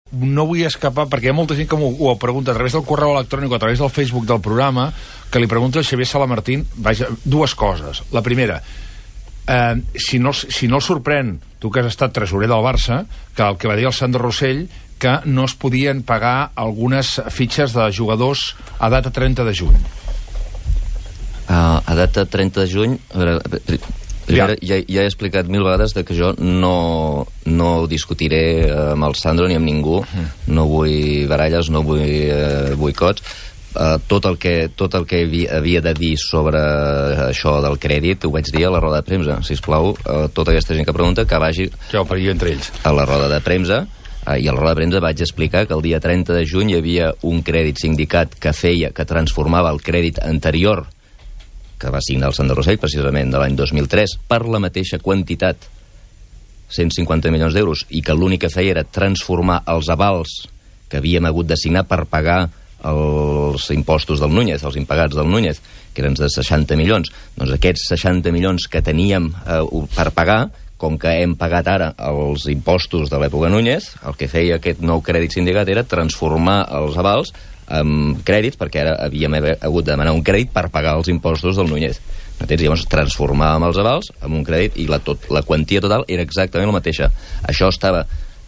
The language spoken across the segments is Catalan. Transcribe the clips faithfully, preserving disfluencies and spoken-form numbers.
no vull escapar, perquè hi ha molta gent que m'ho ho pregunta a través del correu electrònic o a través del Facebook del programa, que li pregunta al Xavier Salamartín, vaja, dues coses. La primera, eh, si, no, si no el sorprèn, tu que has estat tresorer del Barça, que el que va dir el Sandro Rossell, que no es podien pagar algunes fitxes de jugadors a data trenta de juny. Uh, a data trenta de juny... A veure, ja. Ja, ja he explicat mil vegades de que jo no, no discutiré amb el Sandro ni amb ningú, uh-huh. no vull baralles, no vull uh, boicots. Uh, tot el que, tot el que havia, havia de dir sobre això del crèdit ho vaig dir a la roda de premsa. Sisplau, uh, tota aquesta gent que pregunta que vagi ja, per entre ells. A la roda de premsa, uh, i a la roda de premsa vaig explicar que el dia trenta de juny hi havia un crèdit sindicat que feia, que transformava el crèdit anterior que va signar el Sandro Rossell, precisament, de l'any dos mil tres, per la mateixa quantitat, cent cinquanta milions d'euros, i que l'únic que feia era transformar els avals que havíem hagut de signar per pagar els impostos del Núñez, els impagats del Núñez, que eren de seixanta milions. Doncs aquests seixanta milions que teníem eh, per pagar, com que hem pagat ara els impostos de l'època Núñez, el que feia aquest nou crèdit sindicat era transformar els avals amb crèdits, perquè ara havíem hagut de demanar un crèdit per pagar els impostos del Núñez. Entens? Llavors transformàvem els avals amb un crèdit i la, tot, la quantia total era exactament la mateixa. Això estava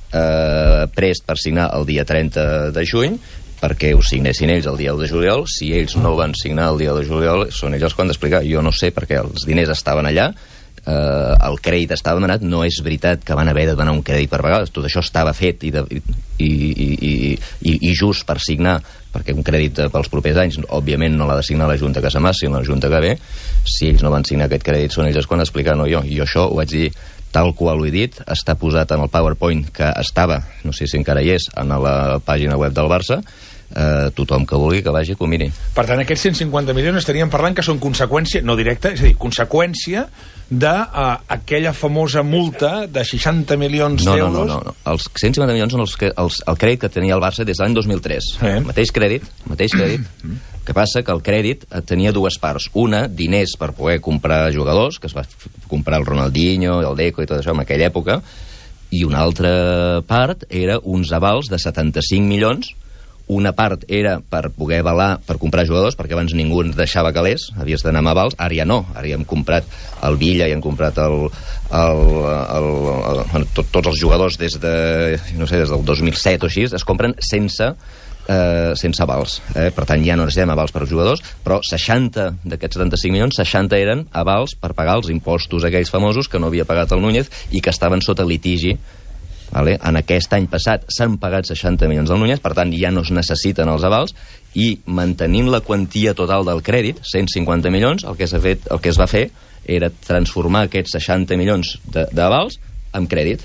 eh, prest per signar el dia trenta de juny, perquè ho signessin ells el dia de juliol. Si ells no van signar el dia de juliol, són ells els que han d'explicar. Jo no sé, perquè els diners estaven allà, eh, el crèdit estava demanat. No és veritat que van haver de demanar un crèdit per pagar, tot això estava fet i, de, i, i, i, i, i just per signar, perquè un crèdit pels propers anys, òbviament no l'ha de signar la Junta que s'amassi, sinó la Junta que ve. Si ells no van signar aquest crèdit, són ells els que han d'explicar, no jo. I jo això ho vaig dir tal qual ho he dit, està posat en el PowerPoint que estava, no sé si encara hi és, en la pàgina web del Barça. Uh, tothom que vulgui que vagi que ho miri. Per tant, aquests cent cinquanta milions estaríem parlant que són conseqüència, no directa, és a dir, conseqüència d'aquella uh, famosa multa de seixanta milions no, d'euros. No, no, no, no. Els cent cinquanta milions són els que, els, el crèdit que tenia el Barça des de l'any dos mil tres. Eh. Mateix crèdit, mateix crèdit. Que passa que el crèdit tenia dues parts. Una, diners per poder comprar jugadors, que es va comprar el Ronaldinho, el Deco i tot això en aquella època, i una altra part era uns avals de setanta-cinc milions. Una part era per poder avalar, per comprar jugadors, perquè abans ningú ens deixava calés, havies d'anar amb avals, ara ja no, ara ja hem comprat el Villa i hem comprat el, el, el, el, el, tot, tots els jugadors des de, no sé, des del dos mil set o així, es compren sense, eh, sense avals, eh? Per tant ja no necessitem avals per als jugadors, però seixanta d'aquests setanta-cinc milions, seixanta eren avals per pagar els impostos aquells famosos que no havia pagat el Núñez i que estaven sota litigi. Vale? En aquest any passat s'han pagat seixanta milions del Núñez, per tant ja no es necessiten els avals, i mantenint la quantia total del crèdit, cent cinquanta milions, el que s'ha fet, el que es va fer era transformar aquests seixanta milions d'avals en crèdit.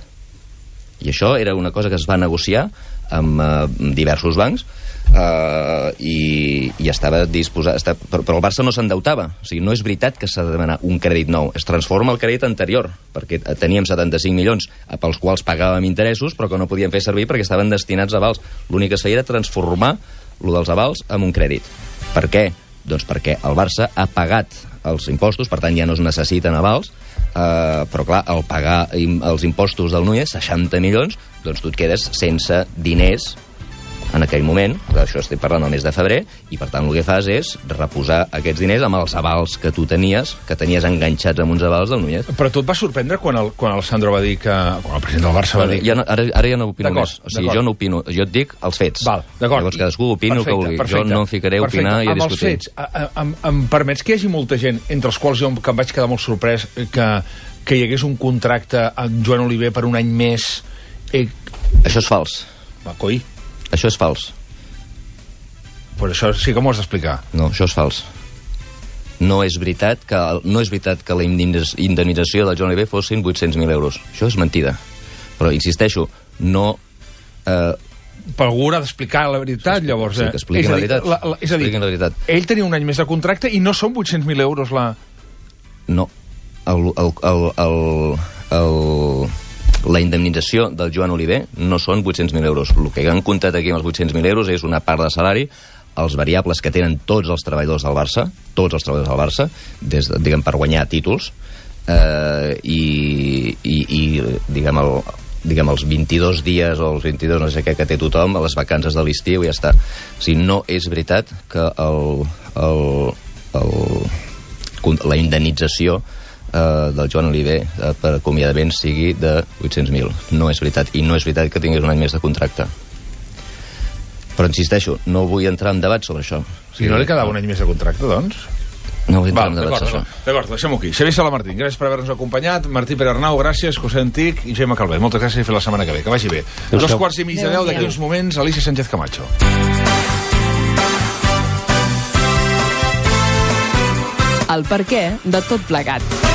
I això era una cosa que es va negociar amb eh, diversos bancs, eh, i, i estava disposat, estava, però, però el Barça no s'endeutava. O sigui, no és veritat que s'ha de demanar un crèdit nou, es transforma el crèdit anterior, perquè teníem setanta-cinc milions pels quals pagàvem interessos, però que no podíem fer servir perquè estaven destinats a avals. L'únic que es feia era transformar lo dels avals en un crèdit. Per què? Doncs perquè el Barça ha pagat els impostos, per tant ja no es necessiten avals, Uh, però clar, al pagar im, els impostos del Núñez, seixanta milions, doncs tu et quedes sense diners en aquell moment. Això estic parlant el mes de febrer, i per tant el que fas és reposar aquests diners amb els avals que tu tenies, que tenies enganxats amb uns avals del Núñez. Però tu et va sorprendre quan el, quan el Sandro va dir que... quan el president del Barça va dir... Ja no, ara, ara ja no opino més. O sigui, jo no opino, jo et dic els fets. Val, d'acord. Llavors cadascú opina el que vulgui. Jo no em ficaré a opinar i a discutir. Amb els fets, em, em permets que hi hagi molta gent, entre els quals jo que em vaig quedar molt sorprès, que, que hi hagués un contracte amb Joan Oliver per un any més... Eh... Això és fals. Va, coi. Això és fals. Però això sí que m'ho has d'explicar. No, això és fals. No és veritat que, no és veritat que la indemnització del Joan Oliver fossin vuit-cents mil euros. Això és mentida. Però, insisteixo, no... Eh... Però algú haurà d'explicar la veritat, sí, llavors. Sí, que expliquin la veritat. La, la, és a dir, la veritat. Ell tenia un any més de contracte i no són vuit-cents mil euros la... No. El... el, el, el, el... La indemnització del Joan Oliver no són vuit-cents mil euros. El que han comptat aquí amb els vuit-cents mil euros és una part de salari, els variables que tenen tots els treballadors del Barça, tots els treballadors del Barça, des de, diguem, per guanyar títols, eh, i, i, i diguem, el, diguem, els vint-i-dos dies o els vint-i-dos no sé què que té tothom, a les vacances de l'estiu i ja està. O sigui, no és veritat que el, el, el, la indemnització eh, del Joan Oliver eh, per acomiadament sigui de vuit-cents mil. No és veritat. I no és veritat que tingués un any més de contracte. Però insisteixo, no vull entrar en debat sobre això. O sigui, no li quedava un any més de contracte, doncs? No vull entrar Val, en debat sobre això. D'acord, deixem-ho aquí. Xavier Salamartín, gràcies per haver-nos acompanyat. Martí Pere Arnau, gràcies. José Antic i Gemma Calvet. Moltes gràcies i fins la setmana que ve. Que vagi bé. Dos quarts i mig de deu, d'aquí uns moments, Alicia Sánchez Camacho. El perquè de tot plegat.